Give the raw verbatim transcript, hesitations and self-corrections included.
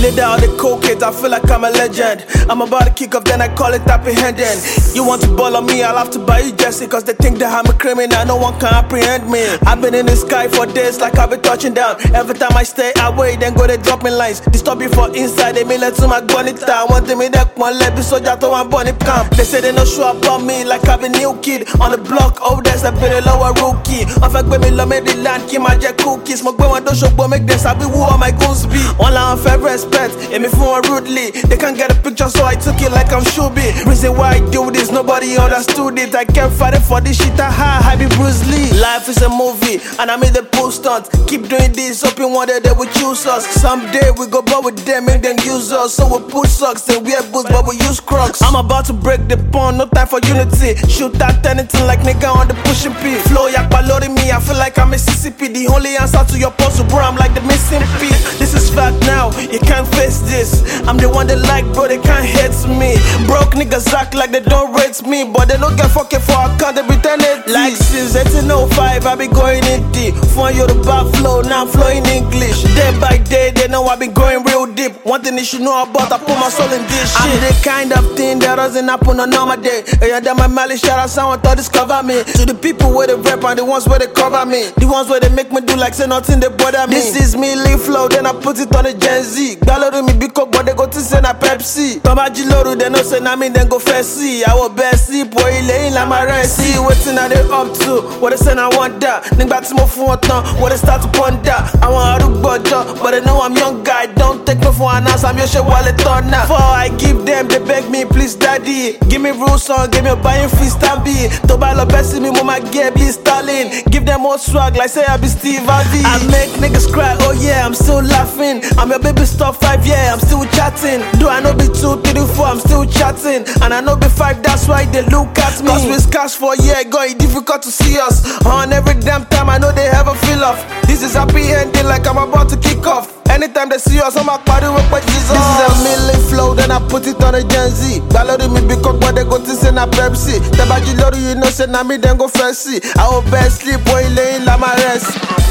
Lay down the cocaine, I feel like I'm a legend. I'm about to kick off, then I call it apprehending. You want to ball on me, I'll have to buy you Jesse, cause they think that I'm a criminal, no one can apprehend me. I've been in the sky for days like I've been touching down. Every time I stay away, then go they dropping lines. Disturb you for inside, they may let to my gun it down. Want me that one let me so that to my bunny camp. They say they no sure about me like I'm a new kid. On the block, oh there's a bit of lower rookie. En fait, when me love me the land, keep my jet cookies. Smoke when one don't show, but make this, I be who all my goons be. All I have respect, and me for rudely. They can't get a picture, so I took it like I'm Shubi. Reason why I do this, nobody understood it. I kept fighting for this shit, I I be Bruce Lee. Life is a movie, and I made the pool stunt. Keep doing this, hoping one day they will choose us. Someday we go ball with them, make them use us. So we put socks and wear boots, but we use Crocs. I'm about to break the bond, no time for unity. Shoot at anything like nigga on the pushing P. Flow yak balloting me, I feel like I'm Mississippi. The only answer to your puzzle, bro, I'm like the missing piece. This is fact now, you can't face this. I'm the one they like, bro, they can't hate me. Broke niggas act like they don't rate me, but they don't get fucking for account, they pretend it. Like since eighteen oh five, I been going in deep. For you the bad flow, now I'm flowing English. Day by day, they know I been going real deep. One thing they should know about, I put my soul in this shit. I'm the kind of thing that doesn't happen on normal day. Yeah, that my malice shout out, someone thought discover me. To the people where they rap and the ones where they cover me. The ones where they make me do like say nothing they bother me. This is me leaf flow, then I put it on the Gen Z. Gallery me big up, but they go to send a Pepsi. Toma Jiloru, they no say na me, then go first see. I will best see, boy, lay in like my rent. See waiting that they up to. What they say I want that. Ning back to my phone, what they start to ponder. I want to budget, but they know I'm young guy. Don't take me for an ass, I'm your shit wallet on now. Before I give them, they beg me, please daddy. Give me rules song, give me a buying free stamby. To buy the best in me, mama get be Stalin. Give them more swag, like say I be Steve Harvey. I make niggas cry, oh yeah, I'm still laughing. I'm your baby stop five, yeah, I'm still chatting. Do I know be two, three, four, I'm still chatting. And I know be five, that's why they look at me. Cause with cash for a year, going difficult to see us. On every damn time, I know they have a feel off. This is happy ending like I'm about to kick off. Anytime they see us, I'm a party with my Jesus. This is a million flow, then I put it on a Gen Z. Gallery me big up, but they go to send a Pepsi. The Bajilori, you know, say na me, then go fancy. I will best sleep, boy, laying like my rest.